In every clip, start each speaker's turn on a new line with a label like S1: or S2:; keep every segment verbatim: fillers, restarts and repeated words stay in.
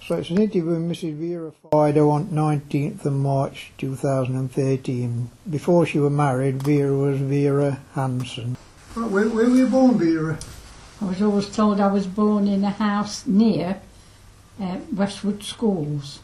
S1: So it's an interview with Missus Vera Fido on nineteenth of March two thousand thirteen. Before she was married, Vera was Vera Hanson. Where, where were you born, Vera?
S2: I was always told I was born in a house near uh, Westwood Schools,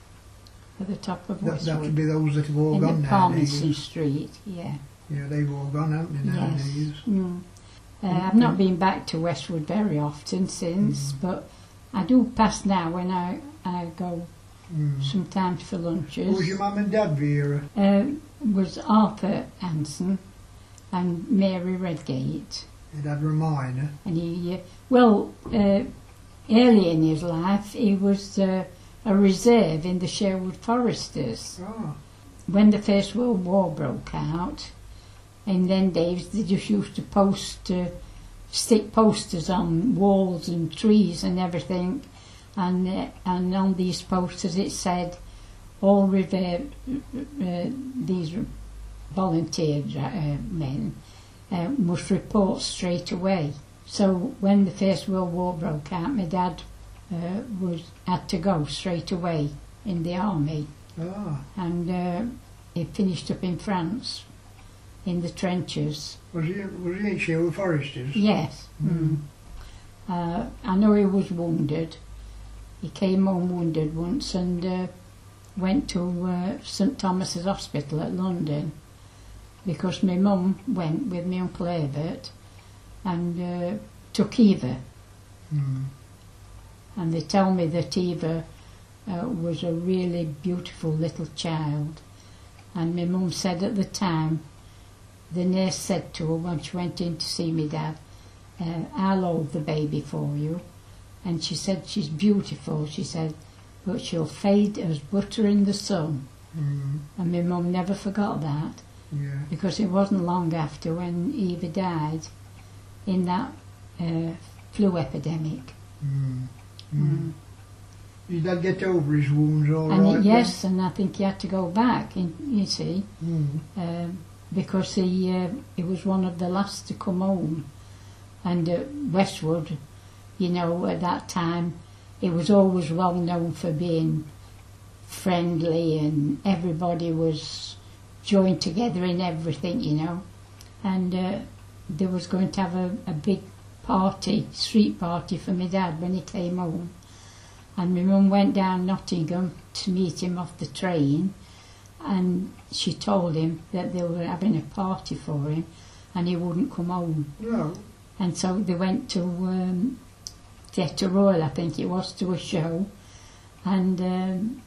S2: at the top of
S1: That,
S2: Westwood.
S1: that would be those that have all
S2: in
S1: gone
S2: the
S1: nowadays.
S2: Palmerston Street, yeah.
S1: Yeah, they've all gone, haven't they, nowadays?
S2: Yes. Mm. Uh, I've not been back to Westwood very often since,
S1: Mm.
S2: but I do pass now when I, I go
S1: Mm.
S2: sometimes for lunches.
S1: Who was your mum and dad, Vera?
S2: Uh, was Arthur Hanson and Mary Redgate.
S1: Your dad Ramina?
S2: And he, uh, well, uh, early in his life, he was uh, a reserve in the Sherwood Foresters.
S1: Oh.
S2: When the First World War broke out, in then days they just used to post, uh, stick posters on walls and trees and everything, and uh, and on these posters it said, all reserve, uh, these volunteer uh, men uh, must report straight away. So when the First World War broke out, my dad uh, was had to go straight away in the army.
S1: Ah.
S2: And uh, he finished up in France, in the trenches.
S1: Was he, was he in Sherwood Foresters?
S2: Yes.
S1: Mm.
S2: Mm. Uh, I know he was wounded. He came home wounded once and uh, went to uh, St Thomas's Hospital at London, because my mum went with my Uncle Herbert and uh, took Eva.
S1: Mm.
S2: And they tell me that Eva uh, was a really beautiful little child. And my mum said at the time, the nurse said to her when she went in to see me dad, uh, I'll hold the baby for you. And she said, she's beautiful, she said, but she'll fade as butter in the sun.
S1: Mm.
S2: And my mum never forgot that,
S1: Yeah.
S2: because it wasn't long after when Eva died in that uh, flu epidemic.
S1: Mm. Mm.
S2: Mm.
S1: Did Dad get over his wounds all
S2: And
S1: right?
S2: he, yes, and I think he had to go back, in, you see,
S1: Mm.
S2: um, because he uh, he was one of the last to come home. And uh, Westwood, you know, at that time, it was always well known for being friendly, and everybody was joined together in everything, you know. And uh, they was going to have a, a big party, street party for my dad when he came home. And my mum went down Nottingham to meet him off the train, and she told him that they were having a party for him and he wouldn't come home.
S1: No.
S2: And so they went to um, Theatre Royal, I think it was, to a show, and um,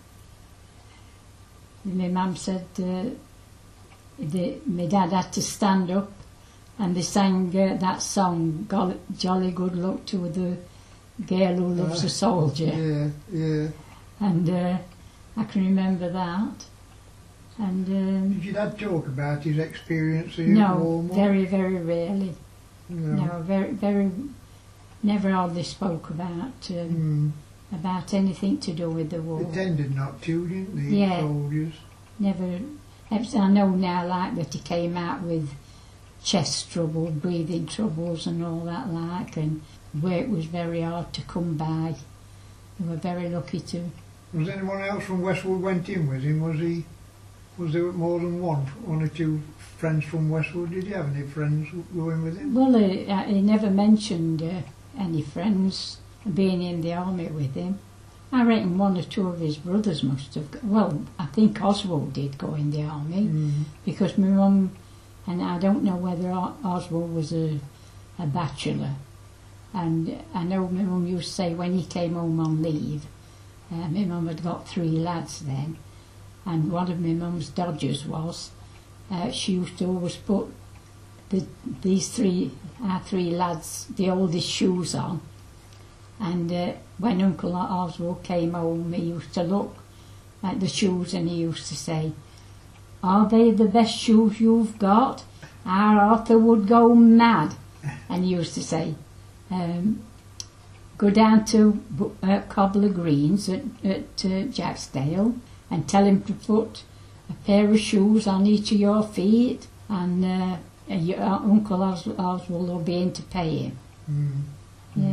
S2: my mum said uh, the, my dad had to stand up, and they sang uh, that song, Go- Jolly Good Luck to the Girl Who Loves
S1: Uh,
S2: a Soldier.
S1: Yeah, yeah.
S2: And uh, I can remember that. And um,
S1: Did your dad talk about his experience in
S2: no,
S1: Walmart?
S2: very, very rarely.
S1: No.
S2: No, very, very, never hardly spoke about um,
S1: Mm.
S2: about anything to do with the war.
S1: They tended not to, didn't they,
S2: Yeah.
S1: soldiers?
S2: Never. I know now, like, that he came out with chest trouble, breathing troubles, and all that, like, and work was very hard to come by. They were very lucky to.
S1: Was anyone else from Westwood went in with him? Was he? Was there more than one, one or two friends from Westwood? Did he have any friends going with him?
S2: Well, he, uh, he never mentioned uh, any friends being in the army with him. I reckon one or two of his brothers must have. Go- well, I think Oswald did go in the army,
S1: Mm.
S2: because my mum, and I don't know whether O- Oswald was a, a bachelor, and I know my mum used to say when he came home on leave, uh, my mum had got three lads then, and one of my mum's dodgers was, uh, she used to always put the, these three, our three lads, the oldest shoes on, and uh, when Uncle Oswald came home, he used to look at the shoes and he used to say, "Are they the best shoes you've got? Our Arthur would go mad." And he used to say, um, "Go down to uh, Cobbler Greens at, at uh, Jacksdale and tell him to put a pair of shoes on each of your feet, and uh, your Uncle Os- Oswald will be in to pay him."
S1: Mm.
S2: Yeah.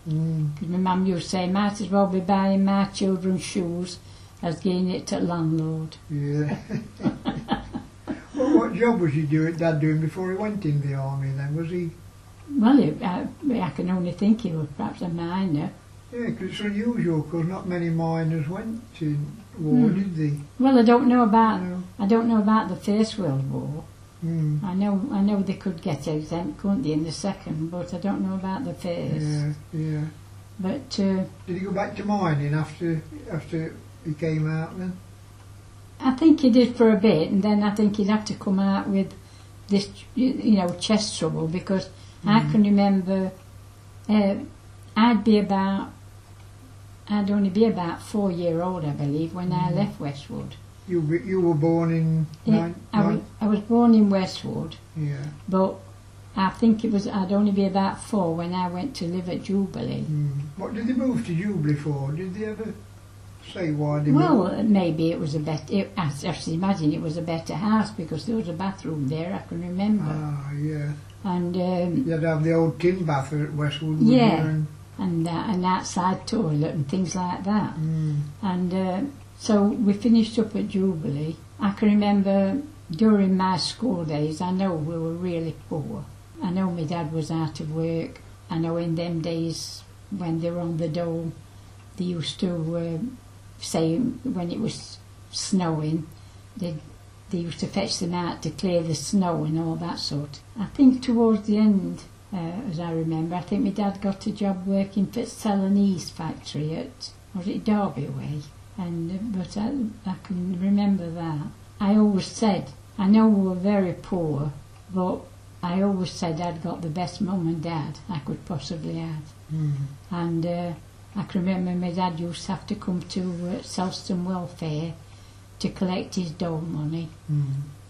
S1: Mm.
S2: Because my mum used to say, might as well be buying my children's shoes as getting it to landlord.
S1: Yeah. Well, what job was your do- dad doing before he went in the army then? Was he...
S2: Well, it, I, I can only think he was perhaps a miner.
S1: Yeah, because it's unusual, because not many miners went to war,
S2: Mm.
S1: did they?
S2: Well, I don't know about
S1: No.
S2: I don't know about the First World War.
S1: Mm.
S2: I know I know they could get exempt, couldn't they, in the second, but I don't know about the first.
S1: Yeah, yeah.
S2: But uh,
S1: Did he go back to mining after after he came out then?
S2: I think he did for a bit, and then I think he'd have to come out with this, you know, chest trouble, because I
S1: Mm.
S2: can remember uh, I'd be about, I'd only be about four year old, I believe, when I
S1: Mm.
S2: left Westwood.
S1: You were- you were born in
S2: Yeah,
S1: nine,
S2: I, was,
S1: nine-
S2: I was born in Westwood,
S1: yeah.
S2: but I think it was I'd only be about four when I went to live at Jubilee.
S1: Mm. What did they move to Jubilee for? Did they ever say why they
S2: Well,
S1: moved?
S2: maybe it was a better. It, I just imagine it was a better house because there was a bathroom there. I can remember,
S1: Ah, yeah.
S2: and um,
S1: You'd have the old tin bath at Westwood, wouldn't
S2: Yeah.
S1: you? And,
S2: and uh, an outside toilet and things like that.
S1: mm,
S2: And uh, so we finished up at Jubilee. I can remember during my school days, I know we were really poor. I know my dad was out of work. I know in them days when they were on the dole, they used to uh, say when it was snowing, they they used to fetch them out to clear the snow and all that sort. I think towards the end, uh, as I remember, I think my dad got a job working for Celanese factory at, was it Derby Way? And uh, but I, I can remember that. I always said, I know we were very poor, but I always said I'd got the best mum and dad I could possibly have.
S1: mm,
S2: And uh, I can remember my dad used to have to come to uh, Selston Welfare to collect his dole money.
S1: mm.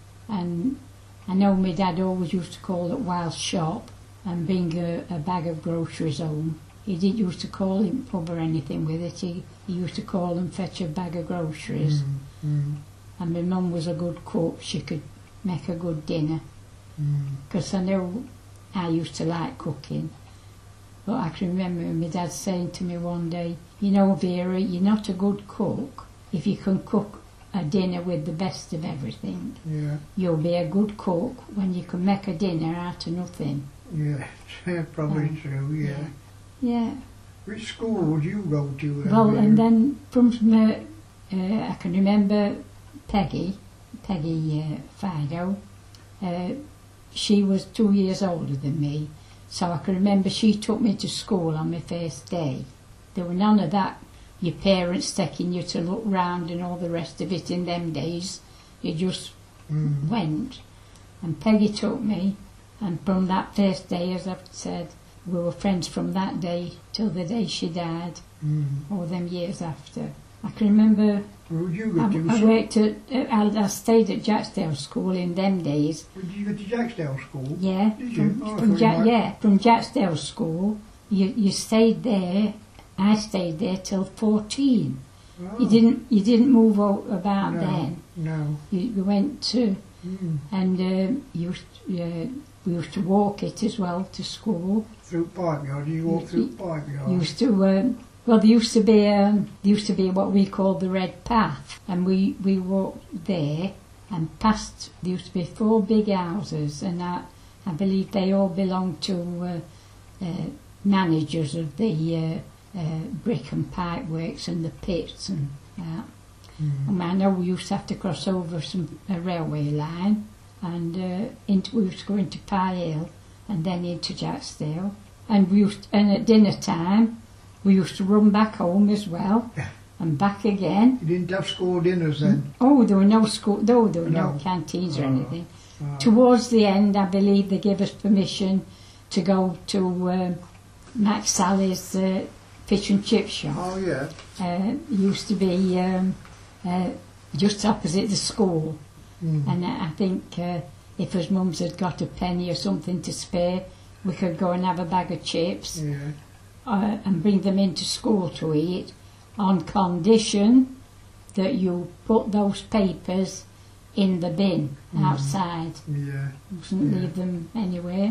S2: And I know my dad always used to call at Wild's shop and bring a, a bag of groceries home. He didn't used to call him pub or anything with it. He, he used to call and fetch a bag of groceries.
S1: Mm, mm,
S2: And my mum was a good cook. She could make a good dinner.
S1: mm.
S2: Because I know I used to like cooking. But I can remember my dad saying to me one day, you know, Vera, you're not a good cook if you can cook a dinner with the best of everything.
S1: Yeah,
S2: You'll be a good cook when you can make a dinner out of nothing.
S1: yeah. Probably
S2: Um,
S1: true, yeah.
S2: Yeah.
S1: Which school would you go to? uh,
S2: Well,
S1: Vera?
S2: and then from uh, uh, I can remember Peggy, Peggy uh, Fido. Uh, she was two years older than me, so I can remember she took me to school on my first day. There were none of that, your parents taking you to look round and all the rest of it in them days. You just
S1: Mm,
S2: went. And Peggy took me, and from that first day, as I've said, we were friends from that day till the day she died,
S1: mm.
S2: all them years after. I can remember
S1: Where would you go
S2: I,
S1: to?
S2: I
S1: So-
S2: worked at, I, I stayed at Jacksdale School in them days.
S1: Did you go to Jacksdale School?
S2: Yeah,
S1: Did you?
S2: from,
S1: Oh, I
S2: from
S1: thought
S2: Ja-
S1: you might-
S2: yeah, from Jacksdale School. You you stayed there. I stayed there till fourteen.
S1: Oh,
S2: You didn't you didn't move out about
S1: No.
S2: then.
S1: No.
S2: You, you went to
S1: Mm.
S2: and um, you used uh, we used to walk it as well to school.
S1: Through Pipe Yard? You walk through Pipe Yard?
S2: Used to um, well, there used to be um, there used to be what we called the Red Path, and we we walked there and past. There used to be four big houses, and I I believe they all belonged to uh, uh, managers of the uh, uh, brick and pipe works and the pits and that.
S1: Mm.
S2: And I know we used to have to cross over some a railway line, and uh, into, we used to go into Pye Hill and then into Jacksdale. And we used and at dinner time we used to run back home as well, and back again.
S1: You didn't have school dinners then?
S2: Oh, there were no school, no, there were no,
S1: No.
S2: canteens or
S1: Oh.
S2: anything.
S1: Oh.
S2: Towards the end, I believe they gave us permission to go to um, Max Sally's uh, fish and chip shop.
S1: Oh, yeah.
S2: Uh, used to be um, uh, just opposite the school.
S1: Mm.
S2: And I I think uh, if his mums had got a penny or something to spare, we could go and have a bag of chips
S1: Yeah.
S2: uh, and bring them into school to eat, on condition that you put those papers in the bin
S1: Mhm.
S2: outside.
S1: Yeah.
S2: Mustn't
S1: Yeah.
S2: leave them anywhere.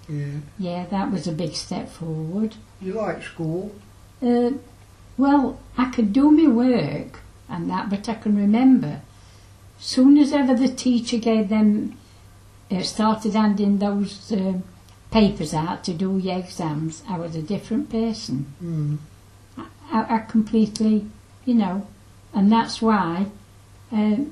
S1: Yeah.
S2: Yeah, that was a big step forward.
S1: You like school?
S2: Uh, well, I could do my work and that, but I can remember, soon as ever the teacher gave them, uh, started handing those uh, papers out to do your exams, I was a different person.
S1: Mm.
S2: I, I completely, you know, and that's why um,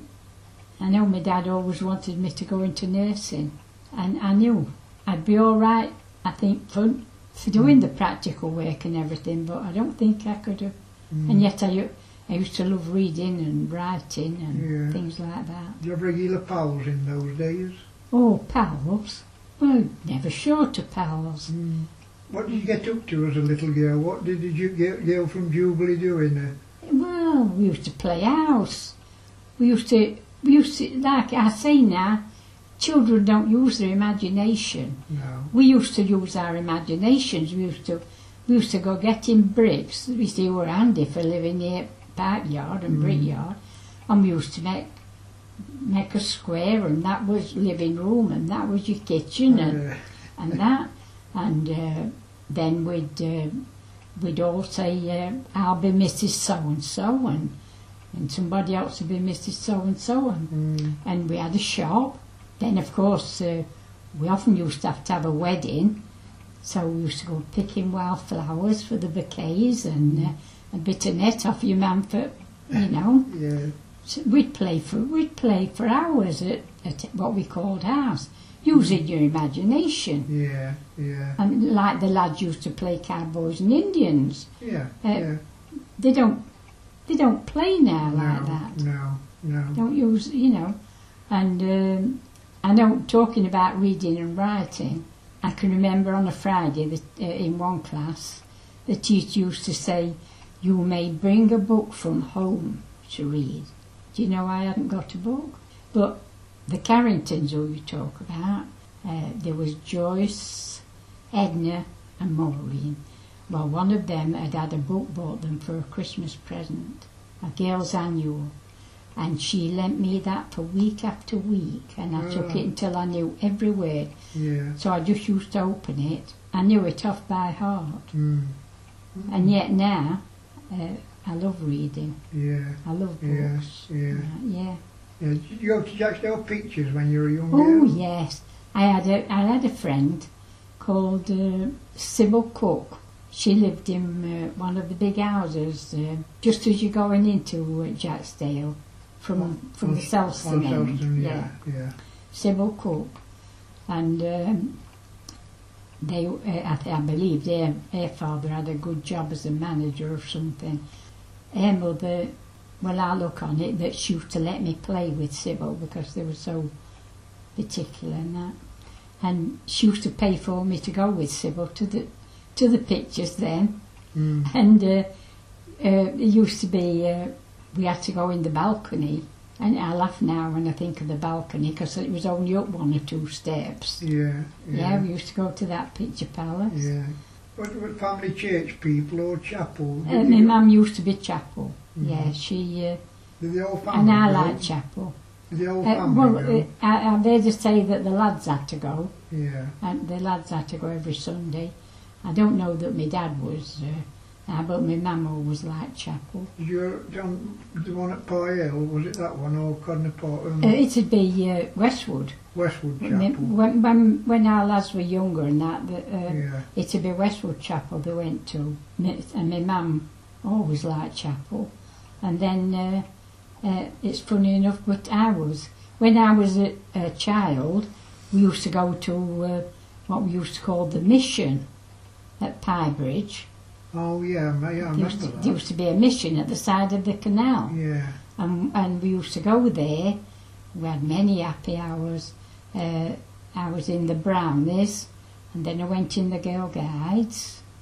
S2: I know my dad always wanted me to go into nursing, and I knew I'd be all right, I think, for, for doing the practical work and everything, but I don't think I could have. Mm. And yet I, I used to love reading and writing and yeah. things like that.
S1: Did you have regular pals in those days?
S2: Oh, pals? Well, never short of pals.
S1: Mm. What did you get up to as a little girl? What did you get girl from Jubilee doing there?
S2: Well, we used to play house. We used to, we used to, like I say now, children don't use their imagination.
S1: No.
S2: We used to use our imaginations. We used to, we used to go getting bricks. We used to were handy for living near Park Yard and mm. Brick Yard, and we used to make make a square, and that was living room, and that was your kitchen, and uh. and that, and uh, then we'd uh, we'd all say, uh, "I'll be Missus So and So," and and somebody else would be Missus So and So, and
S1: mm.
S2: and we had a shop. Then, of course, uh, we often used to have to have a wedding, so we used to go picking wildflowers for the bouquets and uh, a bit of net off your man for, you know.
S1: Yeah.
S2: So we'd play for we'd play for hours at, at what we called house, using your imagination.
S1: Yeah, yeah.
S2: And like the lads used to play cowboys and Indians.
S1: Yeah,
S2: uh,
S1: yeah.
S2: They don't they don't play now
S1: no,
S2: like that.
S1: No, no.
S2: Don't use, you know, and. Um, I know, talking about reading and writing, I can remember on a Friday that, uh, in one class, the teacher used to say, "You may bring a book from home to read." Do you know I hadn't got a book? But the Carringtons, who you talk about, uh, there was Joyce, Edna and Maureen. Well, one of them had had a book bought them for a Christmas present, a girl's annual. And she lent me that for week after week, and I oh. took it until I knew every word.
S1: Yeah.
S2: So I just used to open it. I knew it off by heart.
S1: Mm. Mm.
S2: And yet now, uh, I love reading.
S1: Yeah.
S2: I love
S1: yeah.
S2: books.
S1: Yeah.
S2: Uh, yeah.
S1: Yeah. Did you go to Jacksdale Pictures when you were a young
S2: Oh
S1: girl?
S2: yes, I had a I had a friend called uh, Sybil Cook. She lived in uh, one of the big houses uh, just as you're going into uh, Jacksdale. From from the Selston end,
S1: yeah, yeah.
S2: Sybil Cook, and um, they, uh, I, th- I believe their their father had a good job as a manager or something. Her mother, well, I look on it that she used to let me play with Sybil because they were so particular and that, and she used to pay for me to go with Sybil to the to the pictures then,
S1: mm.
S2: and uh, uh, it used to be. Uh, We had to go in the balcony, and I laugh now when I think of the balcony because it was only up one or two steps.
S1: Yeah, yeah.
S2: Yeah, we used to go to that picture palace.
S1: Yeah. What, what family church people or chapel?
S2: Uh, my mum used to be chapel. Mm-hmm. Yeah, she. Uh,
S1: Did the whole family
S2: and I
S1: go?
S2: like chapel.
S1: Did the whole
S2: Uh,
S1: family
S2: well,
S1: go?
S2: uh, I, I they just say that the lads had to go,
S1: Yeah.
S2: and the lads had to go every Sunday. I don't know that my dad was. Uh, Uh, but my mum always liked chapel.
S1: Did you John the one at Pye Hill? Was it that one or Codnor Port? Um,
S2: Uh, it'd be uh, Westwood.
S1: Westwood
S2: When,
S1: Chapel.
S2: when, when, when our lads were younger and that, the, uh,
S1: Yeah.
S2: it'd be Westwood Chapel they went to. Mi- And my mum always liked chapel. And then, uh, uh, it's funny enough, but I was, when I was a, a child, we used to go to uh, what we used to call the Mission at Pyebridge.
S1: Oh yeah, I, I remember
S2: There used, to,
S1: that.
S2: there used to be a mission at the side of the canal.
S1: Yeah.
S2: And, and we used to go there. We had many happy hours. Uh, I was in the Brownies, and then I went in the Girl Guides.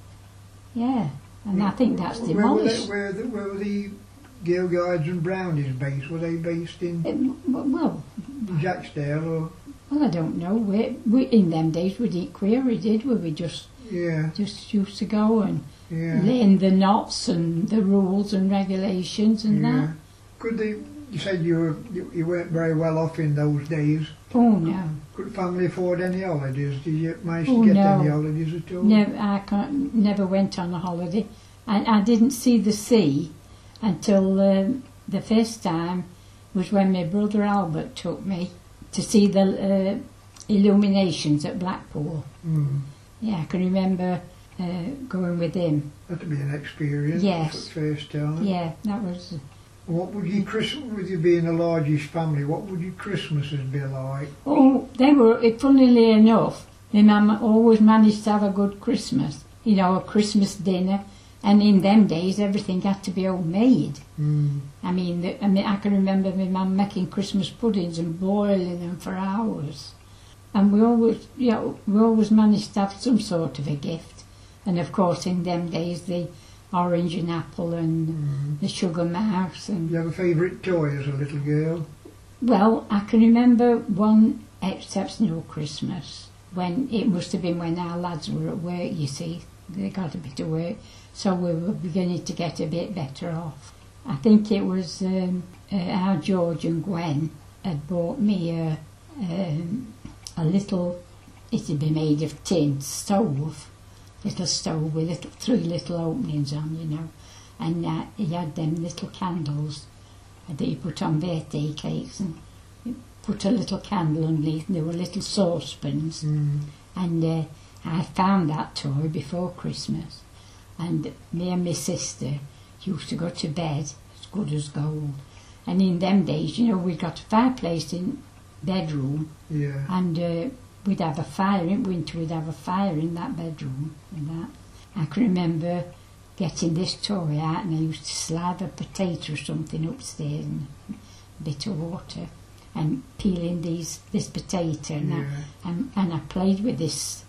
S2: Yeah, and I think that's
S1: where
S2: demolished.
S1: Were they, where, the, where were the Girl Guides and Brownies based? Were they based in
S2: It, well,
S1: Jacksdale or?
S2: well, I don't know. We, we in them days we'd eat query, did we? We just
S1: Yeah.
S2: just used to go and
S1: Yeah.
S2: learn the knots and the rules and regulations and
S1: Yeah.
S2: that.
S1: Could they You said you, were, you, you weren't very well off in those days.
S2: Oh no.
S1: Could the family afford any holidays? Did you manage
S2: Oh,
S1: to get
S2: no.
S1: any holidays at all?
S2: Never, I can't, never went on a holiday. I, I didn't see the sea until um, the first time was when my brother Albert took me to see the uh, illuminations at Blackpool.
S1: Mm.
S2: Yeah, I can remember uh, going with him.
S1: That'd be an experience.
S2: Yes.
S1: For the first time.
S2: Yeah, that was...
S1: What would you Christmas, with you being a largish family, what would your Christmases be like?
S2: Oh, they were, funnily enough, my mum always managed to have a good Christmas. You know, a Christmas dinner. And in them days, everything had to be homemade.
S1: Mm.
S2: I mean, the, I mean, I can remember my mum making Christmas puddings and boiling them for hours. And we always, you know, we always managed to have some sort of a gift. And of course, in them days, the orange and apple and
S1: Mm.
S2: the sugar mouse. And
S1: Did you have a favourite toy as a little girl?
S2: well, I can remember one exceptional Christmas when it must have been when our lads were at work. You see, they got a bit of work, so we were beginning to get a bit better off. I think it was um, uh, our George and Gwen had bought me a, um, a little, it had been made of tin, stove, little stove with little, three little openings on, you know, and uh, he had them little candles that you put on birthday cakes, and you put a little candle underneath, and there were little saucepans,
S1: Mm.
S2: and uh, I found that toy before Christmas, and me and my sister used to go to bed as good as gold. And in them days, you know, we got a fireplace in bedroom,
S1: Yeah.
S2: and uh, we'd have a fire in winter. We'd have a fire in that bedroom, and that. I can remember getting this toy out, and I used to slide a potato or something upstairs and a bit of water, and peeling these this potato, and,
S1: Yeah.
S2: I, and and I played with this,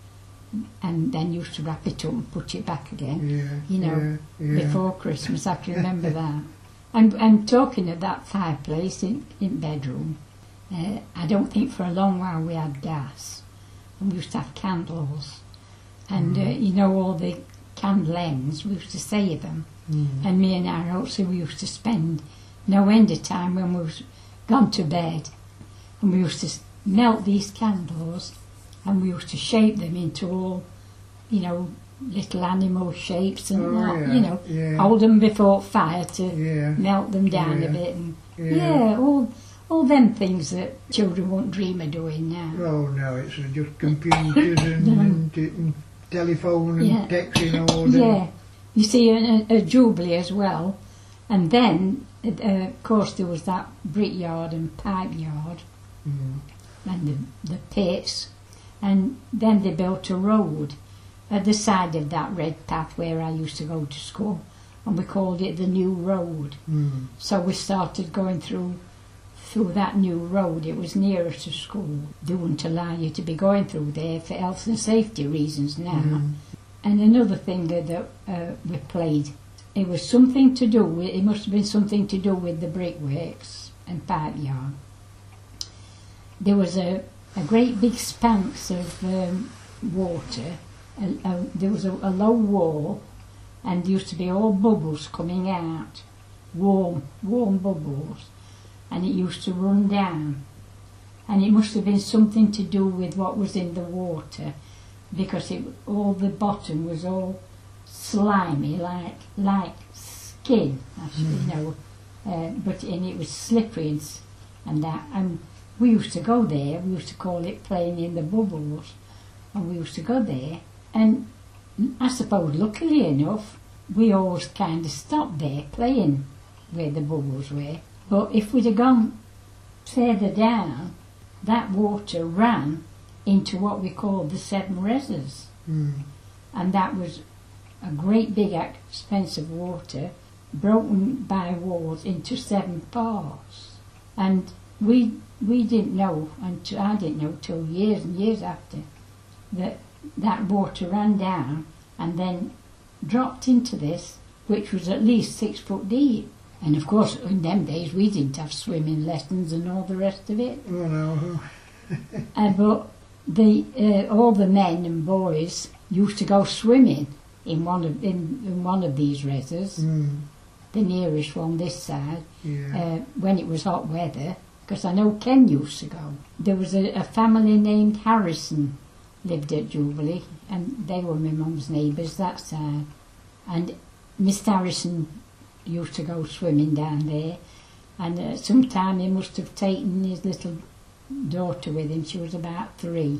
S2: and then used to wrap it up and put it back again.
S1: Yeah.
S2: You know,
S1: yeah, yeah.
S2: before Christmas, I can remember that. And and talking of that fireplace in in bedroom, uh, I don't think for a long while we had gas, and we used to have candles, and uh, you know, all the candle ends, we used to save them,
S1: Mm.
S2: and me and our also we used to spend no end of time when we was gone to bed, and we used to s- melt these candles, and we used to shape them into all, you know, little animal shapes and
S1: Oh,
S2: that,
S1: yeah,
S2: you know,
S1: yeah.
S2: hold them before fire to
S1: Yeah.
S2: melt them down
S1: Yeah.
S2: a bit, and
S1: Yeah.
S2: yeah, all all them things that children won't dream of doing now.
S1: Oh no, it's just computers and, and, and telephone and
S2: Yeah.
S1: texting order.
S2: Yeah, you see, a, a Jubilee as well, and then uh, of course there was that brickyard and pipe yard
S1: Mm.
S2: and the, the pits, and then they built a road at the side of that red path where I used to go to school, and we called it the New Road.
S1: Mm.
S2: So we started going through through that new road. It was nearer to school. They wouldn't allow you to be going through there for health and safety reasons now.
S1: Mm.
S2: And another thing that, that uh, we played, it was something to do with, it must have been something to do with the brickworks and pipe yard. There was a, a great big expanse of um, water. A, a, there was a, a low wall, and there used to be all bubbles coming out, warm, warm bubbles, and it used to run down. And it must have been something to do with what was in the water, because it, all the bottom was all slimy, like like skin, actually,
S1: Mm.
S2: you know, uh, but and it was slippery and, s- and that. And we used to go there. We used to call it playing in the bubbles, and we used to go there. And I suppose, luckily enough, we always kind of stopped there playing where the bubbles were. But if we'd have gone further down, that water ran into what we called the Seven Reses,
S1: Mm.
S2: and that was a great big expanse of water broken by walls into seven parts. And we we didn't know, until I didn't know till years and years after, that that water ran down and then dropped into this, which was at least six foot deep. And of course, in them days, we didn't have swimming lessons and all the rest of it.
S1: Oh no.
S2: Uh, but the uh, all the men and boys used to go swimming in one of in, in one of these reses.
S1: Mm.
S2: the nearest one this side,
S1: Yeah.
S2: uh, when it was hot weather, because I know Ken used to go. There was a, a family named Harrison lived at Jubilee, and they were my mum's neighbours that side. And Mister Harrison used to go swimming down there, and uh, sometime he must have taken his little daughter with him. She was about three.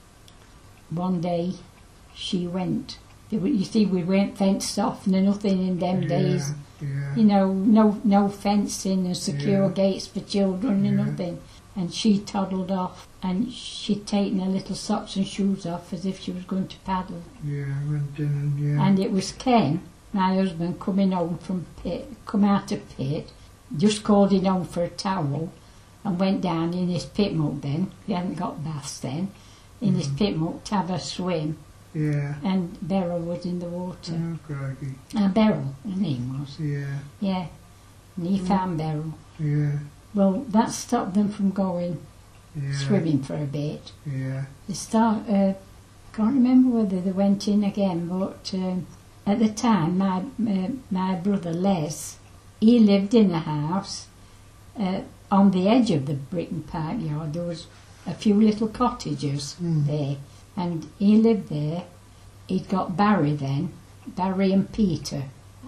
S2: One day she went. You see, we weren't fenced off, no nothing in them
S1: Yeah,
S2: days.
S1: yeah.
S2: You know, no no fencing and secure
S1: Yeah.
S2: gates for children and
S1: Yeah.
S2: nothing. And she toddled off, and she'd taken her little socks and shoes off as if she was going to paddle.
S1: Yeah, went in and yeah.
S2: And it was Ken, my husband, coming home from pit, come out of pit, just called in home for a towel, and went down in his pit muck then. He hadn't got baths then. In his
S1: Mm.
S2: pit muck to have a swim,
S1: Yeah.
S2: and Beryl was in the water.
S1: Oh, crikey.
S2: Uh, Beryl, her name was.
S1: Yeah.
S2: Yeah, and he
S1: Mm.
S2: found Beryl.
S1: Yeah.
S2: Well, that stopped them from going
S1: Yeah.
S2: swimming for a bit.
S1: Yeah.
S2: They start. Uh, can't remember whether they went in again, but um, at the time, my uh, my brother Les, he lived in a house uh, on the edge of the Britain Park yard. There was a few little cottages
S1: Mm.
S2: there, and he lived there. He'd got Barry then, Barry and Peter.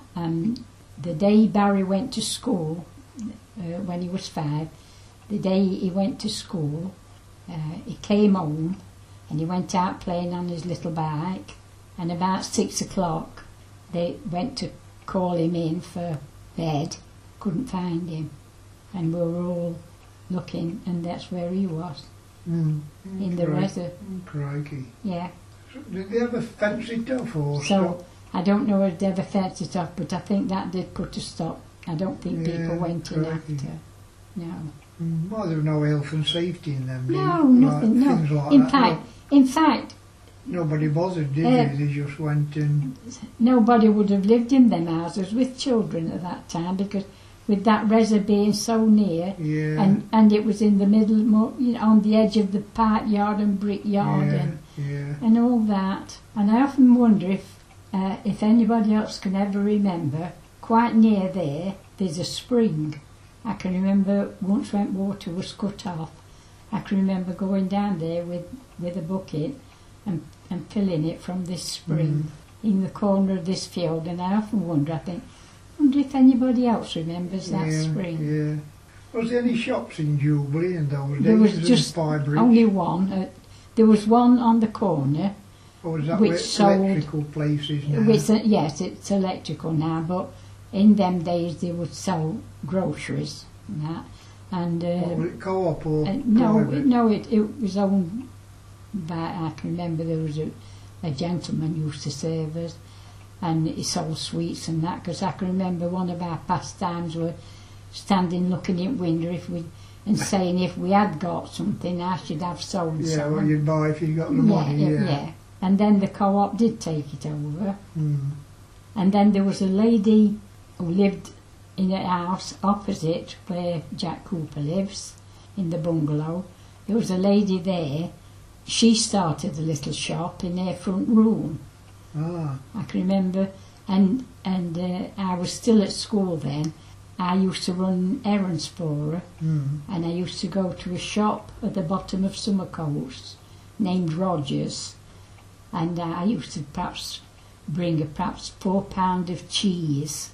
S2: And the day Barry went to school, uh, when he was five, the day he went to school, uh, he came home and he went out playing on his little bike, and about six o'clock they went to call him in for bed, couldn't find him, and we were all looking, and that's where he was,
S1: Mm.
S2: in the
S1: Cri-
S2: reserve.
S1: Crikey.
S2: Yeah.
S1: So did they ever fence it off or
S2: So I don't know if they ever fenced it off, but I think that did put a stop. I don't think
S1: Yeah,
S2: people went in
S1: crikey.
S2: after. No.
S1: Mm. Well, there was no health and safety in them days.
S2: No,
S1: like,
S2: nothing, no.
S1: Things like
S2: In
S1: that.
S2: fact, in fact,
S1: No, nobody bothered, did
S2: Uh,
S1: they? They just went and...
S2: nobody would have lived in them houses with children at that time, because with that reserve being so near,
S1: Yeah.
S2: and, and it was in the middle, mo- you know, on the edge of the park yard and brick yard
S1: yeah,
S2: and,
S1: yeah.
S2: and all that. And I often wonder if uh, if anybody else can ever remember, quite near there, there's a spring. I can remember once when water was cut off, I can remember going down there with, with a bucket and, and filling it from this spring
S1: Mm.
S2: in the corner of this field. And I often wonder, I think, wonder if anybody else remembers that
S1: yeah,
S2: spring.
S1: Yeah. Was there any shops in Jubilee in those days?
S2: There was
S1: in
S2: just
S1: Firebridge?
S2: only one. Uh, there was one on the corner.
S1: Or was that
S2: which
S1: where
S2: sold-
S1: electrical places now?
S2: Which, uh, yes, it's electrical now, but in them days they would sell groceries and that. And, uh,
S1: What, was it co-op or
S2: uh, no,
S1: private?
S2: no, it, it was owned by, I can remember there was a, a gentleman used to serve us, and he sold sweets and that, because I can remember one of our pastimes were standing looking in window if we and saying if we had got something, I should have so and
S1: Yeah,
S2: so.
S1: what you'd buy if you got the
S2: yeah,
S1: money,
S2: yeah,
S1: yeah.
S2: yeah. And then the co-op did take it over.
S1: Mm.
S2: And then there was a lady who lived in a house opposite where Jack Cooper lives, in the bungalow. There was a lady there. She started a little shop in her front room.
S1: Ah,
S2: I can remember, and and uh, I was still at school then. I used to run errands for her,
S1: mm.
S2: and I used to go to a shop at the bottom of Summercoast named Rogers, and uh, I used to perhaps bring her perhaps four pound of cheese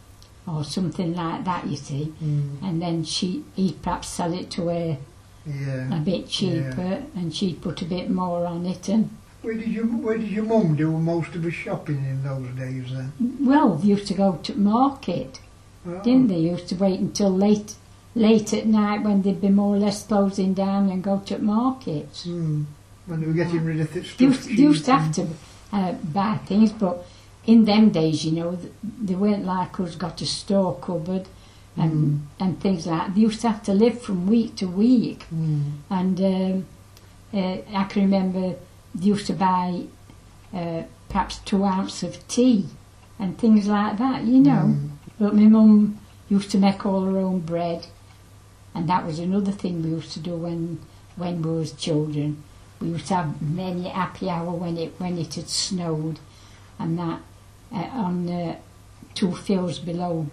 S2: or something like that, you see,
S1: Mm.
S2: and then she he'd perhaps sell it to her
S1: Yeah.
S2: a bit cheaper, and she'd put a bit more on it. And
S1: Where did you Where did your mum do most of her shopping in those days then?
S2: well, they used to go to market,
S1: Oh.
S2: didn't they? Used to wait until late late at night when they'd be more or less closing down and go to markets.
S1: Mm. When they were getting rid of th- stuff
S2: They used, they
S1: cheap
S2: used to have
S1: and-
S2: to uh, buy things, but in them days, you know, th- they weren't like us, got a store cupboard and
S1: Mm.
S2: and things like that. They used to have to live from week to week.
S1: Mm.
S2: And um, uh, I can remember they used to buy uh, perhaps two ounces of tea and things like that, you know.
S1: Mm.
S2: But my mum used to make all her own bread, and that was another thing we used to do when when we was children. We used to have many happy hour when it when it had snowed, and that uh, on uh, two fields below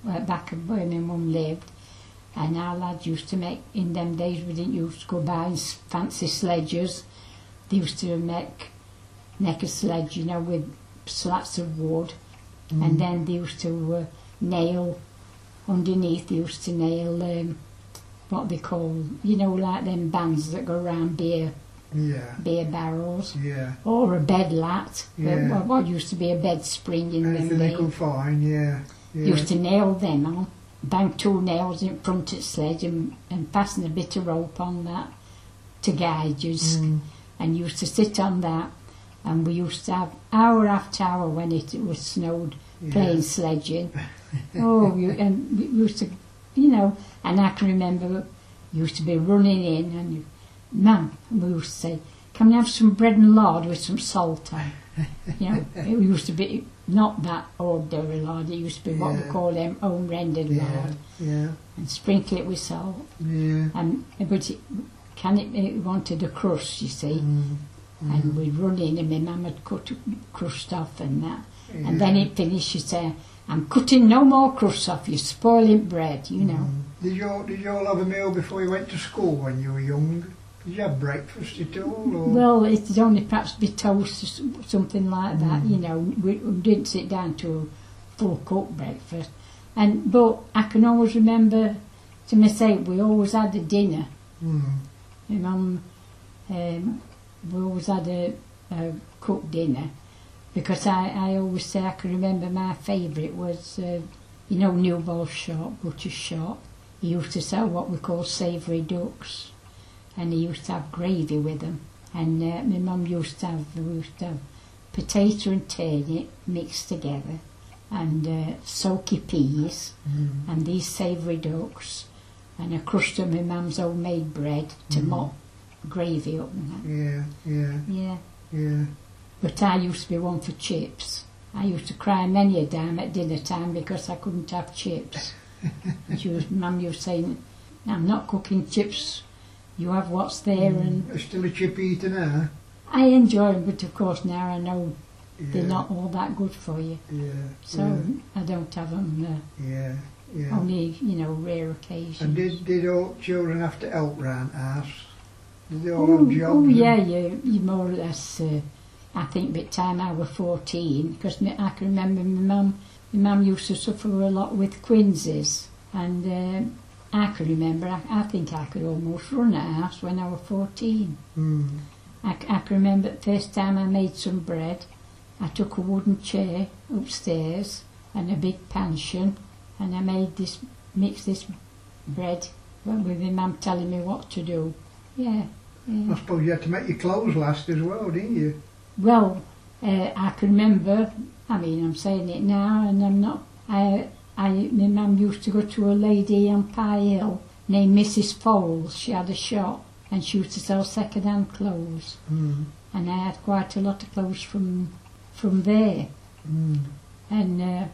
S2: uh, back of where my mum lived, and our lads used to make, in them days we didn't used to go buy s- fancy sledges. They used to make, make a sledge, you know, with slats of wood,
S1: Mm.
S2: and then they used to uh, nail, underneath they used to nail um, what they call, you know, like them bands that go around beer,
S1: Yeah.
S2: beer barrels,
S1: Yeah.
S2: or a bed lat,
S1: Yeah.
S2: what, what used to be a bed spring in them
S1: Anything they
S2: days.
S1: could find, yeah. Yeah.
S2: Used to nail them on, bang two nails in front of the sledge and, and fasten a bit of rope on that to guide us.
S1: Mm.
S2: And used to sit on that, and we used to have hour after hour when it, it was snowed,
S1: Yeah.
S2: playing sledging. Oh, you, and we used to, you know, and I can remember used to be running in, and Mum, we used to say, can we have some bread and lard with some salt on? You know, it used to be not that ordinary lard, it used to be what we
S1: Yeah.
S2: call them home rendered
S1: Yeah.
S2: lard,
S1: Yeah.
S2: and sprinkle it with salt.
S1: Yeah.
S2: And but it, can it, it wanted a crust, you see.
S1: Mm.
S2: And we'd run in and my mum had cut crust off and that.
S1: Yeah.
S2: And then it finished, she'd say, I'm cutting no more crust off, you're spoiling bread, you know.
S1: Mm. Did you all, did you all have a meal before you went to school when you were young? Did you have breakfast at all? Or?
S2: Well, it'd only perhaps be toast or s- something like that,
S1: Mm.
S2: you know. We, we didn't sit down to a full cooked breakfast. And But I can always remember, to myself, we always had a dinner.
S1: Mm.
S2: My mum, um, we always had a, a cooked dinner, because I, I always say I can remember my favourite was, uh, you know, Newball shop, butcher's shop. He used to sell what we call savoury ducks, and he used to have gravy with them. And uh, my mum used to have, we used to have potato and turnip mixed together, and uh, soaky peas,
S1: Mm.
S2: and these savoury ducks, and a crust of my mum's homemade bread to
S1: Mm.
S2: mop gravy up and that.
S1: Yeah. Yeah.
S2: Yeah.
S1: Yeah.
S2: But I used to be one for chips. I used to cry many a time at dinner time because I couldn't have chips. And she was, Mum used saying, I'm not cooking chips, you have what's there. And
S1: Are still a chip eater now?
S2: I enjoy them, but of course now I know
S1: Yeah.
S2: they're not all that good for you.
S1: Yeah.
S2: So I don't have them uh,
S1: Yeah. Yeah. Yeah.
S2: only, you know, rare occasions.
S1: And did, did all children have to help round the house? Did they all
S2: Oh,
S1: have jobs?
S2: oh
S1: and-
S2: yeah, you, you more or less, uh, I think by the time I was fourteen, because I can remember my mum, my mum used to suffer a lot with quinsies, and uh, I can remember, I, I think I could almost run a house when I was fourteen.
S1: Mm.
S2: I, c- I can remember the first time I made some bread, I took a wooden chair upstairs and a big pansion, and I made this, mixed this bread with my mum telling me what to do. Yeah, yeah.
S1: I suppose you had to make your clothes last as well, didn't you?
S2: Well, uh, I can remember, I mean, I'm saying it now and I'm not, I, I, my mum used to go to a lady on Pie Hill named Missus Foles. She had a shop and she used to sell second-hand clothes.
S1: Mm.
S2: And I had quite a lot of clothes from from there.
S1: Mm.
S2: And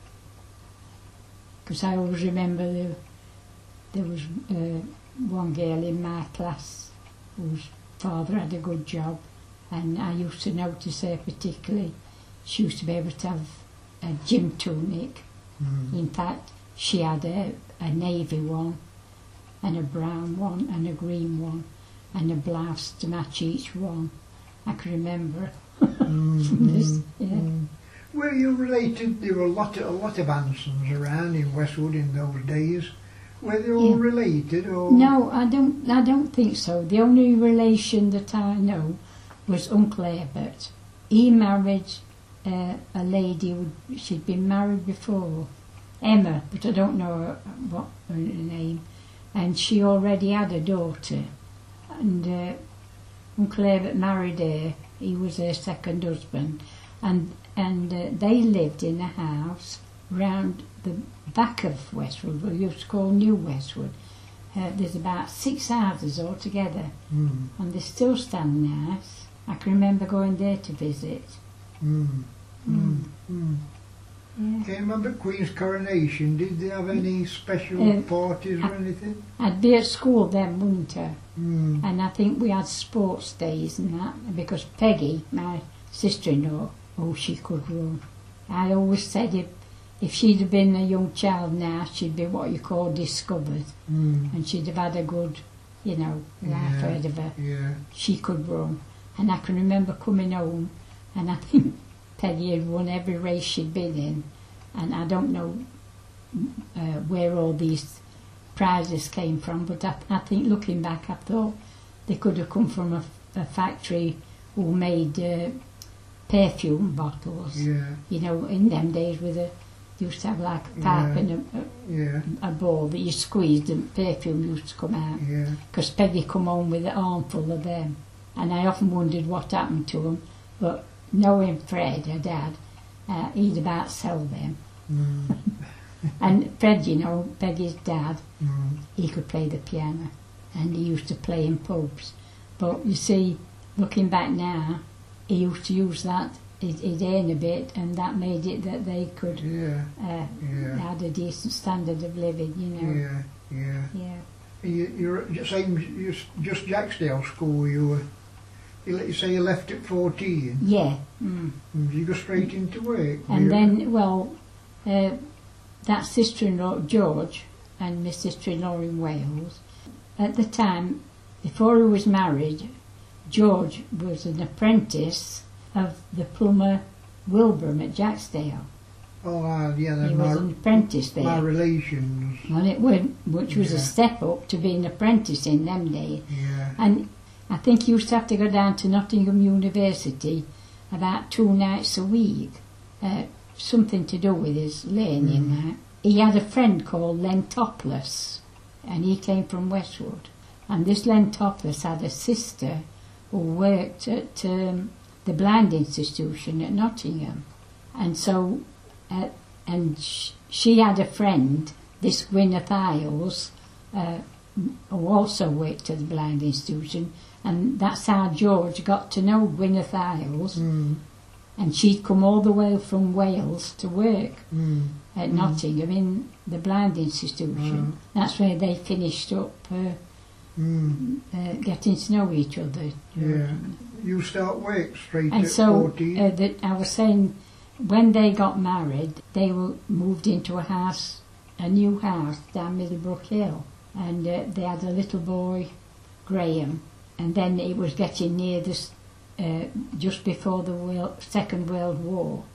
S2: because I always remember there, there was uh, one girl in my class whose father had a good job, and I used to notice her particularly. She used to be able to have a gym tunic.
S1: Mm.
S2: In fact, she had a, a navy one, and a brown one, and a green one, and a blouse to match each one. I can remember
S1: Mm.
S2: from this.
S1: Mm.
S2: Yeah.
S1: Mm. Were you related? There were a lot of, a lot of Ansons around in Westwood in those days. Were they all
S2: Yeah.
S1: related, or
S2: No, I don't. I don't think so. The only relation that I know was Uncle Herbert. He married uh, a lady who she'd been married before, Emma, but I don't know her, what her name. And she already had a daughter, and uh, Uncle Herbert married her. He was her second husband, and and uh, they lived in a house round the back of Westwood, what we used to call New Westwood. Uh, there's about six houses altogether,
S1: Mm.
S2: and they still stand nice. I can remember going there to visit.
S1: Mm. Mm. Mm.
S2: Yeah.
S1: Can you remember Queen's coronation? Did they have any special
S2: Uh,
S1: parties or
S2: I-
S1: anything?
S2: I'd be at school then, wouldn't I?
S1: Mm.
S2: And I think we had sports days and that, because Peggy, my sister-in-law, oh, she could run. I always said if, if she'd have been a young child now, she'd be what you call discovered,
S1: Mm.
S2: and she'd have had a good, you know, life
S1: Yeah.
S2: ahead of her.
S1: Yeah.
S2: She could run. And I can remember coming home, and I think Peggy had won every race she'd been in, and I don't know uh, where all these prizes came from, but I, I think looking back, I thought they could have come from a, a factory who made uh, perfume bottles.
S1: Yeah.
S2: You know, in them days, with a used to have like a pipe
S1: Yeah.
S2: and a, a,
S1: Yeah.
S2: a ball that you squeezed, and perfume used to come out.
S1: Yeah.
S2: Because Peggy come home with an armful of them, and I often wondered what happened to them. But knowing Fred, her dad, uh, he'd about sell them.
S1: Mm.
S2: And Fred, you know, Peggy's dad,
S1: Mm.
S2: he could play the piano, and he used to play in pubs. But you see, looking back now, he used to use that. He'd, he'd earn a bit, and that made it that they could
S1: Yeah.
S2: uh,
S1: Yeah.
S2: had a decent standard of living, you know.
S1: Yeah. Yeah.
S2: Yeah.
S1: You, you're at same, you're just Jacksdale School. You were. You, let- you say you left at fourteen.
S2: Yeah. Mm.
S1: And you go straight into work.
S2: And
S1: were you?
S2: then, well, uh, that sister-in-law, George, and my sister-in-law in Wales, at the time, before he was married, George was an apprentice of the plumber Wilbraham at Jacksdale.
S1: Oh, uh, yeah.
S2: He
S1: Then
S2: was
S1: my,
S2: an apprentice
S1: my
S2: there.
S1: relations.
S2: And it went, which was
S1: Yeah.
S2: a step up to being an apprentice in them days.
S1: Yeah.
S2: And I think he used to have to go down to Nottingham University about two nights a week. Uh, something to do with his learning.
S1: Mm.
S2: That. He had a friend called Lentopoulos, and he came from Westwood. And this Lentopoulos had a sister who worked at um, the Blind Institution at Nottingham. And so, uh, and sh- she had a friend, this Gwyneth Isles, uh, who also worked at the Blind Institution, and that's how George got to know Gwyneth Isles.
S1: Mm.
S2: And she'd come all the way from Wales to work
S1: Mm.
S2: at
S1: Mm.
S2: Nottingham in the Blind Institution.
S1: Mm.
S2: That's where they finished up uh,
S1: Mm.
S2: uh, getting to know each other.
S1: Yeah. You start work straight
S2: And
S1: at
S2: so
S1: fourteen.
S2: uh, that I was saying, when they got married, they were moved into a house, a new house down Middlebrook Hill, and uh, they had a little boy, Graham, and then it was getting near this, uh, just before the world, Second World War,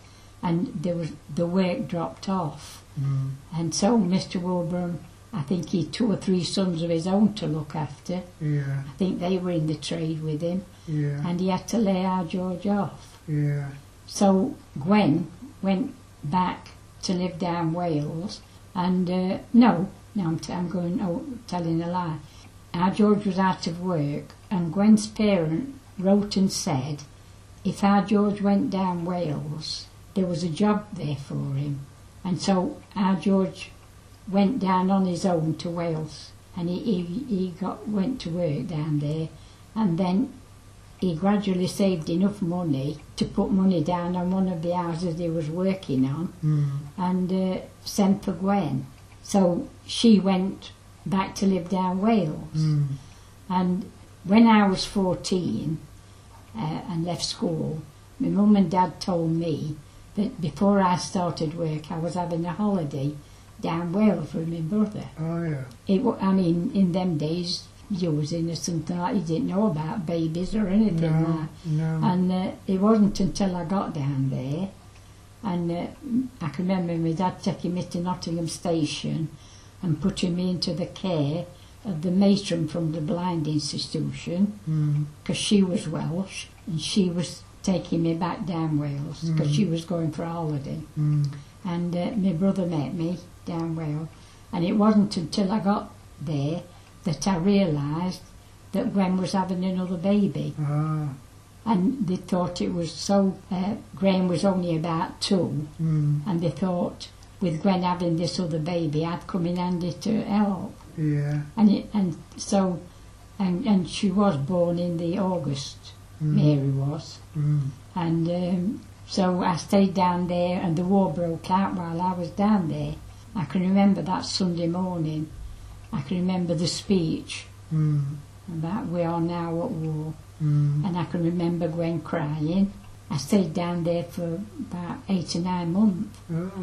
S2: and there was the work dropped off,
S1: Mm.
S2: and so Mister Wilbraham, I think he had two or three sons of his own to look after.
S1: Yeah.
S2: I think they were in the trade with him,
S1: Yeah.
S2: and he had to lay our George off.
S1: Yeah.
S2: So Gwen went back to live down Wales, and uh, no, no, I'm, t- I'm going, oh, telling a lie. Our George was out of work, and Gwen's parent wrote and said, if our George went down Wales, there was a job there for him. And so our George went down on his own to Wales, and he, he, he got went to work down there, and then he gradually saved enough money to put money down on one of the houses he was working on,
S1: Mm.
S2: and uh, sent for Gwen. So she went back to live down Wales.
S1: Mm.
S2: And when I was fourteen uh, and left school, my mum and dad told me that before I started work, I was having a holiday down Wales with my brother.
S1: Oh, yeah.
S2: It, wa- I mean, in them days, you was innocent, like you didn't know about babies or anything like
S1: No. No.
S2: and uh, it wasn't until I got down there, and uh, I can remember my dad taking me to Nottingham Station and putting me into the care of the matron from the Blind Institution,
S1: Mm.
S2: because she was Welsh, and she was taking me back down Wales, because
S1: Mm.
S2: she was going for a holiday.
S1: Mm.
S2: And uh, my brother met me down Wales, and it wasn't until I got there that I realised that Gwen was having another baby.
S1: Ah.
S2: And they thought it was so, uh, Graham was only about two,
S1: Mm.
S2: and they thought with Gwen having this other baby, I'd come in handy to help.
S1: Yeah.
S2: And it, and so, and, and she was born in the August,
S1: Mm.
S2: Mary was.
S1: Mm.
S2: And um, so I stayed down there, and the war broke out while I was down there. I can remember that Sunday morning. I can remember the speech
S1: Mm.
S2: about we are now at war.
S1: Mm.
S2: And I can remember Gwen crying. I stayed down there for about eight or nine months,
S1: Oh.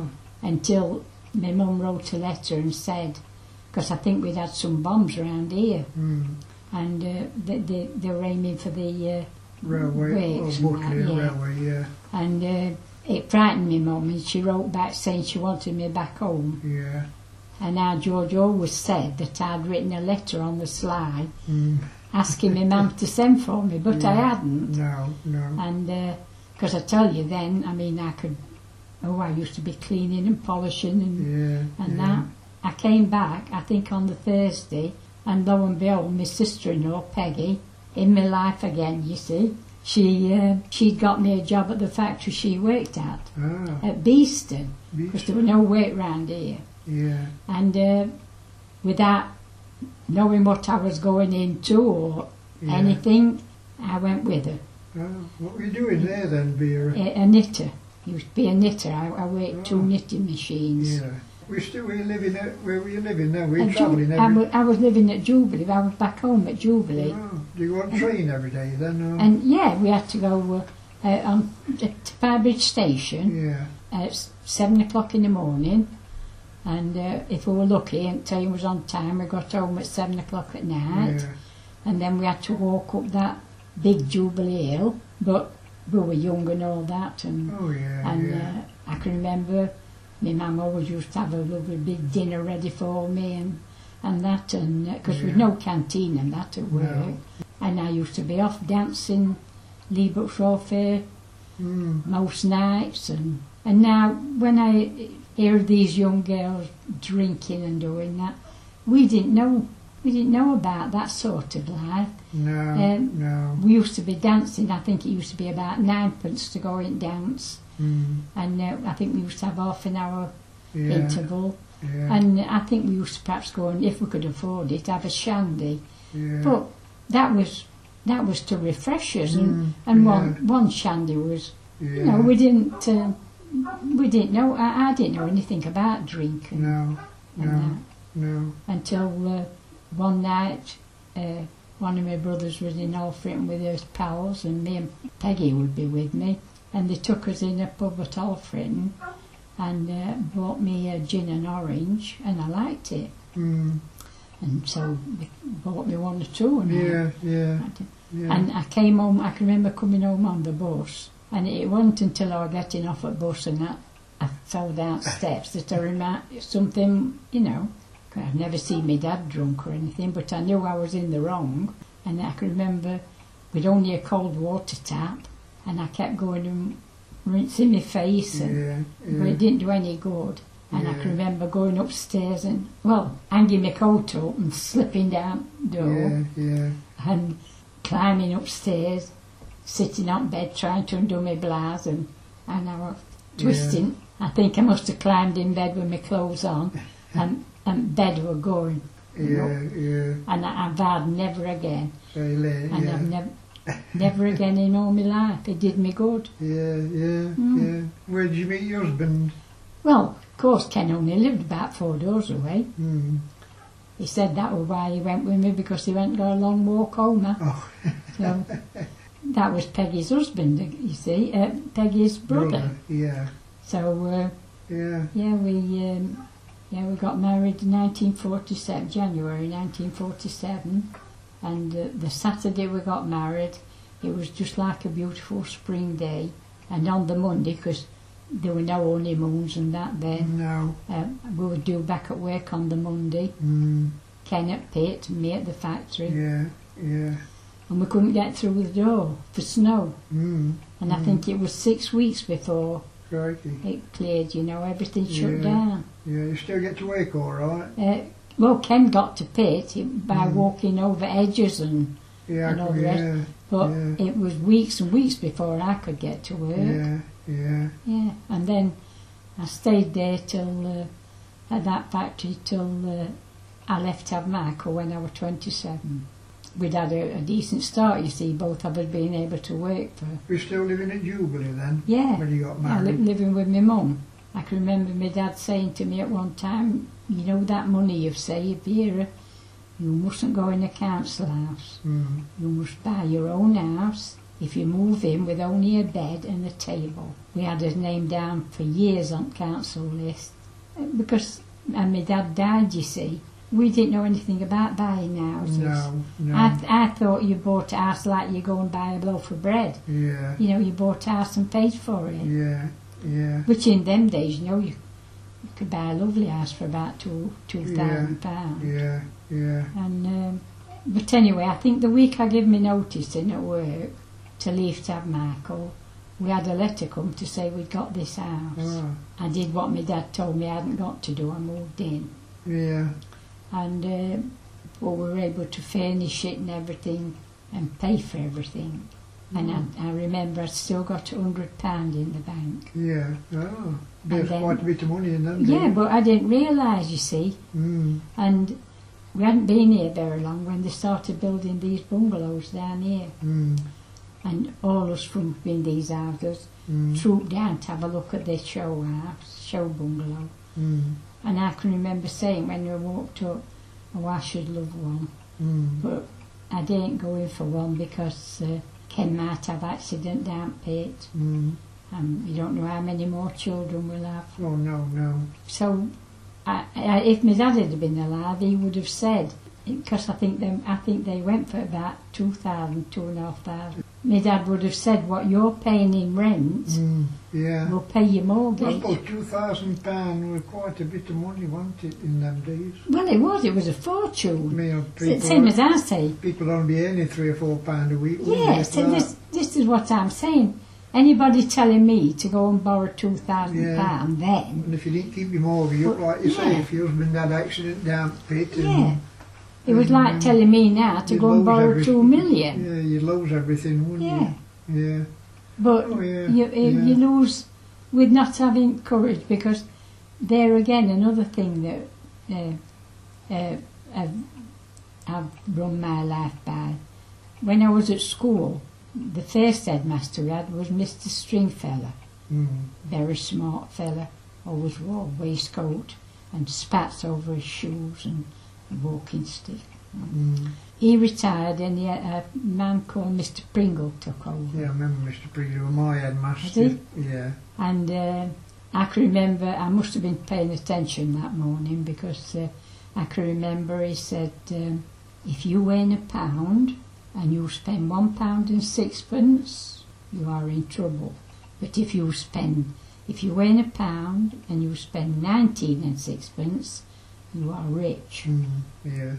S2: until my mum wrote a letter and said, because I think we'd had some bombs around here,
S1: Mm.
S2: and uh, they, they, they were aiming for the uh,
S1: Railway, or
S2: wakes and
S1: Butley
S2: that, yeah.
S1: Railway, yeah.
S2: And uh, it frightened me mum, and she wrote back saying she wanted me back home.
S1: Yeah.
S2: And now George always said that I'd written a letter on the sly
S1: Mm.
S2: asking my mum to send for me, but I
S1: Yeah.
S2: hadn't.
S1: No, no.
S2: And because I tell you then, I mean, I could, oh, I used to be cleaning and polishing and,
S1: Yeah.
S2: and
S1: yeah.
S2: that. I came back, I think on the Thursday, and lo and behold, my sister-in-law, Peggy, in my life again, you see, she, uh, she'd got me a job at the factory she worked at,
S1: Ah,
S2: at Beeston, because
S1: beach.
S2: there were no work round here.
S1: Yeah.
S2: And uh, without knowing what I was going into or
S1: Yeah.
S2: anything, I went with her.
S1: Ah, what were you doing there then, Vera?
S2: A, a knitter. Used to be a knitter. I, I worked two
S1: Oh.
S2: knitting machines.
S1: Yeah. We still were you living at, where were you living now? Were
S2: At
S1: you
S2: Ju-
S1: travelling
S2: I,
S1: every
S2: wa- I was living at Jubilee. I was back home at Jubilee.
S1: Oh, do you go on train every day then? Or?
S2: And yeah, we had to go uh, uh, on to Firebridge Station
S1: yeah.
S2: at s- seven o'clock in the morning. And uh, if we were lucky and train was on time, we got home at seven o'clock at night.
S1: Yeah.
S2: And then we had to walk up that big Jubilee Hill. But we were young and all that. And,
S1: Oh yeah.
S2: and
S1: yeah.
S2: uh, I can remember my mum always used to have a lovely big dinner ready for me and, and that. And because
S1: Yeah.
S2: we'd no canteen and that at work.
S1: No.
S2: And I used to be off dancing Lee Buckshaw Fair
S1: Mm.
S2: most nights. And, and now when I hear these young girls drinking and doing that, we didn't know we didn't know about that sort of life.
S1: No.
S2: Um,
S1: no.
S2: We used to be dancing. I think it used to be about ninepence to go and dance,
S1: Mm.
S2: and uh, I think we used to have half an hour
S1: Yeah.
S2: interval.
S1: Yeah.
S2: And I think we used to perhaps go and, if we could afford it, have a shandy.
S1: yeah.
S2: But that was that was to refresh us, and,
S1: Mm,
S2: and
S1: yeah.
S2: one one shandy was,
S1: yeah.
S2: you know, we didn't uh, we didn't know. I, I didn't know anything about drinking
S1: No.
S2: and
S1: No.
S2: that
S1: No.
S2: until uh, one night. Uh, one of my brothers was in Alfreton with his pals, and me and Peggy would be with me, and they took us in a pub at Alfreton and uh, bought me a gin and orange, and I liked it,
S1: Mm.
S2: and so they bought me one or two, and,
S1: Yeah. Yeah.
S2: I, I did.
S1: Yeah.
S2: And I came home. I can remember coming home on the bus, and it wasn't until I was getting off at bus and that I fell down steps that I remember something, you know. I'd never seen my dad drunk or anything, but I knew I was in the wrong. And I can remember with only a cold water tap, and I kept going and rinsing my face, and
S1: Yeah.
S2: but
S1: Yeah.
S2: it didn't do any good. And I
S1: Yeah.
S2: can remember going upstairs and, well, hanging my coat up and slipping down the door
S1: Yeah. Yeah.
S2: and climbing upstairs, sitting on bed trying to undo my blouse, and, and I was twisting. I think I must have climbed in bed with my clothes on, and, and bed were going. you know.
S1: Yeah. Yeah.
S2: And I, I vowed never again.
S1: So you lay,
S2: And
S1: yeah.
S2: I've never, never again in all my life. It did me good.
S1: Yeah. Yeah.
S2: Mm.
S1: Yeah. Where did you meet your husband?
S2: Well, of course, Ken only lived about four doors away.
S1: Mm.
S2: He said that was why he went with me, because he went got a long walk home. Huh?
S1: Oh.
S2: So that was Peggy's husband, you see, uh, Peggy's brother.
S1: Yeah.
S2: So uh,
S1: Yeah.
S2: yeah, we um, yeah we got married in nineteen forty-seven, January nineteen forty-seven, and uh, the Saturday we got married, it was just like a beautiful spring day. And on the Monday, because there were no honeymoons and that then,
S1: No.
S2: uh, we would do back at work on the Monday.
S1: Mm.
S2: Ken at pit, me at the factory,
S1: Yeah. Yeah.
S2: and we couldn't get through the door for snow.
S1: Mm.
S2: And I
S1: Mm.
S2: think it was six weeks before
S1: Crikey.
S2: it cleared, you know, everything shut
S1: Yeah.
S2: down.
S1: Yeah. You still get to work all right?
S2: Uh, well, Ken got to pit by
S1: Mm.
S2: walking over edges, and
S1: Yeah.
S2: And all the rest.
S1: Yeah.
S2: but
S1: Yeah.
S2: it was weeks and weeks before I could get to work.
S1: Yeah. Yeah.
S2: Yeah, and then I stayed there till uh, at that factory till uh, I left Tabernacle when I was twenty-seven. We'd had a, a decent start, you see, both of us being able to work for.
S1: We're still living at Jubilee then?
S2: Yeah,
S1: When you got
S2: I li-
S1: married?
S2: living with my mum. I can remember my dad saying to me at one time, you know that money you've saved, Vera, you mustn't go in a council house.
S1: Mm.
S2: You must buy your own house if you move in with only a bed and a table. We had his name down for years on council list because and my dad died, you see. We didn't know anything about buying houses.
S1: No, no.
S2: I, th- I thought you bought a house like you go and buy a loaf of bread.
S1: Yeah.
S2: You know, you bought a house and paid for it.
S1: Yeah, yeah.
S2: Which in them days, you know, you, you could buy a lovely house for about two two thousand pounds.
S1: Yeah, yeah.
S2: And um, but anyway, I think the week I gave me notice in at work to leave Tabmichael, we had a letter come to say we'd got this house.
S1: Oh.
S2: I did what my dad told me I hadn't got to do. I moved in.
S1: Yeah.
S2: And uh, well, we were able to furnish it and everything and pay for everything. Mm. And I, I remember I'd still got a hundred pound in the bank.
S1: Yeah. Oh, there's
S2: then,
S1: quite a bit of money in them.
S2: Yeah, but I didn't realise, you see.
S1: Mm.
S2: And we hadn't been here very long when they started building these bungalows down here.
S1: Mm.
S2: And all us from in these houses
S1: Mm.
S2: trooped down to have a look at this show house, show bungalow.
S1: Mm.
S2: And I can remember saying when we walked up, oh, I should love one.
S1: Mm.
S2: But I didn't go in for one because uh, Ken might have accident down Pate.
S1: Mm.
S2: And we don't know how many more children we'll have.
S1: Oh, no, no.
S2: So I, I, if my dad had been alive, he would have said, because I think them, I think they went for about two thousand, two and a half thousand. My dad would have said, what you're paying in rent
S1: Mm. Yeah.
S2: will pay your
S1: I
S2: mortgage.
S1: suppose two thousand pounds was quite a bit of money, wasn't it, in them days?
S2: Well, it was. It was a
S1: I
S2: fortune.
S1: mean,
S2: Same
S1: people,
S2: as I say.
S1: people only earning three or four pounds a week. wouldn't
S2: Yes,
S1: they, for
S2: and
S1: that?
S2: this, this is what I'm saying. Anybody telling me to go and borrow two thousand pounds
S1: Yeah.
S2: then,
S1: And if you didn't keep your mortgage up,
S2: Well,
S1: like you say,
S2: yeah.
S1: if your husband had an accident down Pit, and
S2: yeah. It was
S1: and,
S2: like
S1: um,
S2: telling me now to
S1: you'd
S2: go and
S1: lose
S2: borrow
S1: everything.
S2: two million.
S1: Yeah, you'd lose everything, wouldn't
S2: Yeah.
S1: you? Yeah.
S2: But
S1: Oh, yeah,
S2: you,
S1: yeah.
S2: you lose with not having courage, because there again, another thing that uh, uh, I've, I've run my life by. When I was at school, the first headmaster we had was Mister Stringfellow.
S1: Mm.
S2: Very smart fella, always wore a waistcoat and spats over his shoes and a walking stick.
S1: Mm.
S2: He retired and he, a man called Mister Pringle took over.
S1: Yeah, I remember Mister Pringle, my headmaster.
S2: Did
S1: Yeah.
S2: And uh, I can remember, I must have been paying attention that morning, because uh, I can remember he said, um, if you earn a pound and you spend one pound and sixpence, you are in trouble. But if you spend, if you earn a pound and you spend nineteen and sixpence, you are rich.
S1: Mm. Yeah.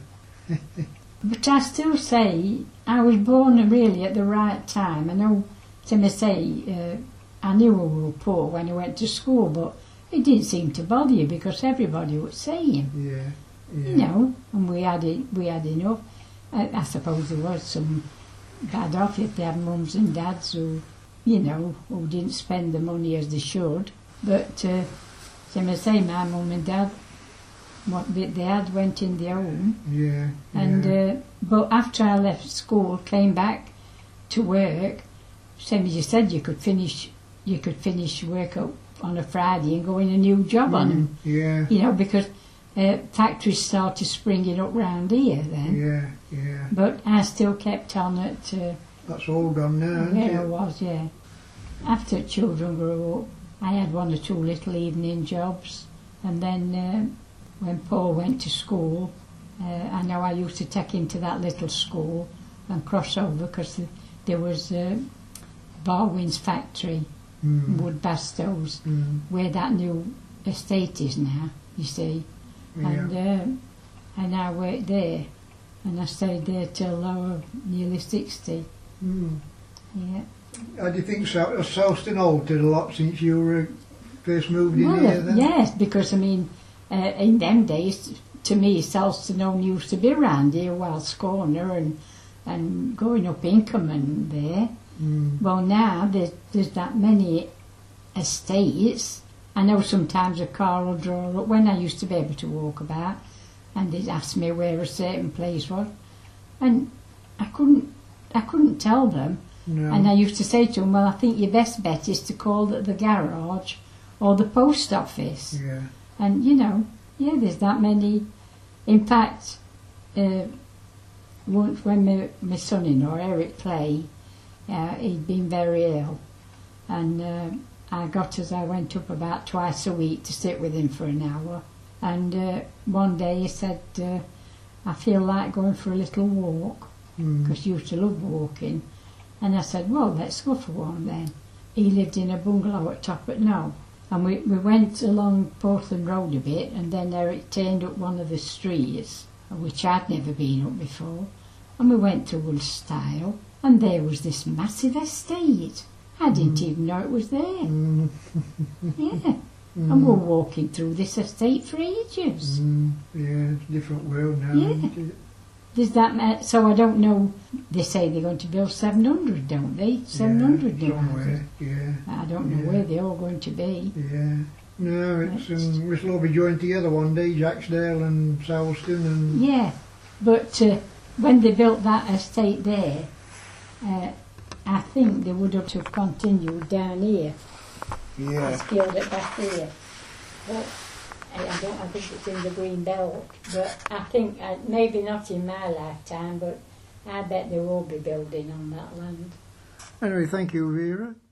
S2: But I still say I was born really at the right time. I know, to me say, uh, I knew we were poor when I went to school, but it didn't seem to bother you because everybody was saying,
S1: Yeah. Yeah.
S2: you know, and we had it, we had enough. I, I suppose there was some bad off if they had mums and dads who, you know, who didn't spend the money as they should. But uh, to me say, my mum and dad, what bit they had went in their own.
S1: Yeah.
S2: And
S1: yeah.
S2: uh, but after I left school, came back to work. Same as you said, you could finish, you could finish work up on a Friday and go in a new job
S1: Mm.
S2: on them.
S1: Yeah.
S2: You know, because uh, factories started springing up round here then.
S1: Yeah. Yeah.
S2: But I still kept on at uh,
S1: That's all gone now, isn't
S2: where I
S1: it?
S2: was. Yeah. After children grew up, I had one or two little evening jobs, and then. Uh, When Paul went to school, uh, I know I used to take him to that little school and cross over, because there was uh, Barwin's factory,
S1: Mm.
S2: Wood Bastos,
S1: Mm.
S2: where that new estate is now, you see.
S1: Yeah.
S2: And uh, and I worked there, and I stayed there till I was nearly sixty.
S1: Mm.
S2: Yeah.
S1: How do you think so? Has Selston altered a lot since you were first moved in
S2: Well,
S1: here
S2: uh,
S1: then?
S2: yes, because I mean, uh, in them days, to me, Selston only used to be round here, Wells Corner and and going up Inkham and there.
S1: Mm.
S2: Well, now there's, there's that many estates. I know sometimes a car will draw up. When I used to be able to walk about, and they'd ask me where a certain place was, and I couldn't, I couldn't tell them.
S1: No.
S2: And I used to say to them, well, I think your best bet is to call the, the garage or the post office.
S1: Yeah.
S2: And, you know, yeah, there's that many. In fact, uh, once when my, my son-in-law, Eric Clay, Uh, he'd been very ill, and uh, I got as I went up about twice a week to sit with him for an hour. And uh, one day he said, uh, I feel like going for a little walk, because mm. he used to love walking. And I said, well, let's go for one then. He lived in a bungalow at Top at Knowe. And we, we went along Portland Road a bit, and then there it turned up one of the streets, which I'd never been up before. And we went to Woolstyle, and there was this massive estate. I didn't mm. even know it was there. Mm. Yeah. Mm. And we're walking through this estate for ages.
S1: Mm. Yeah, it's a different world now,
S2: yeah.
S1: isn't it?
S2: Does that matter? So I don't know. They say they're going to build seven hundred, don't they? seven hundred
S1: yeah, somewhere, yeah.
S2: I don't know
S1: yeah.
S2: where they're all going to be.
S1: Yeah. No, it's um, we'll all be joined together one day, Jacksdale and Sowston and...
S2: Yeah, but uh, when they built that estate there, uh, I think they would have to continued down here.
S1: Yeah.
S2: It's built it back here. But I don't. I think it's in the green belt. But I think uh, maybe not in my lifetime. But I bet they will be building on that land.
S1: Anyway, thank you, Vera.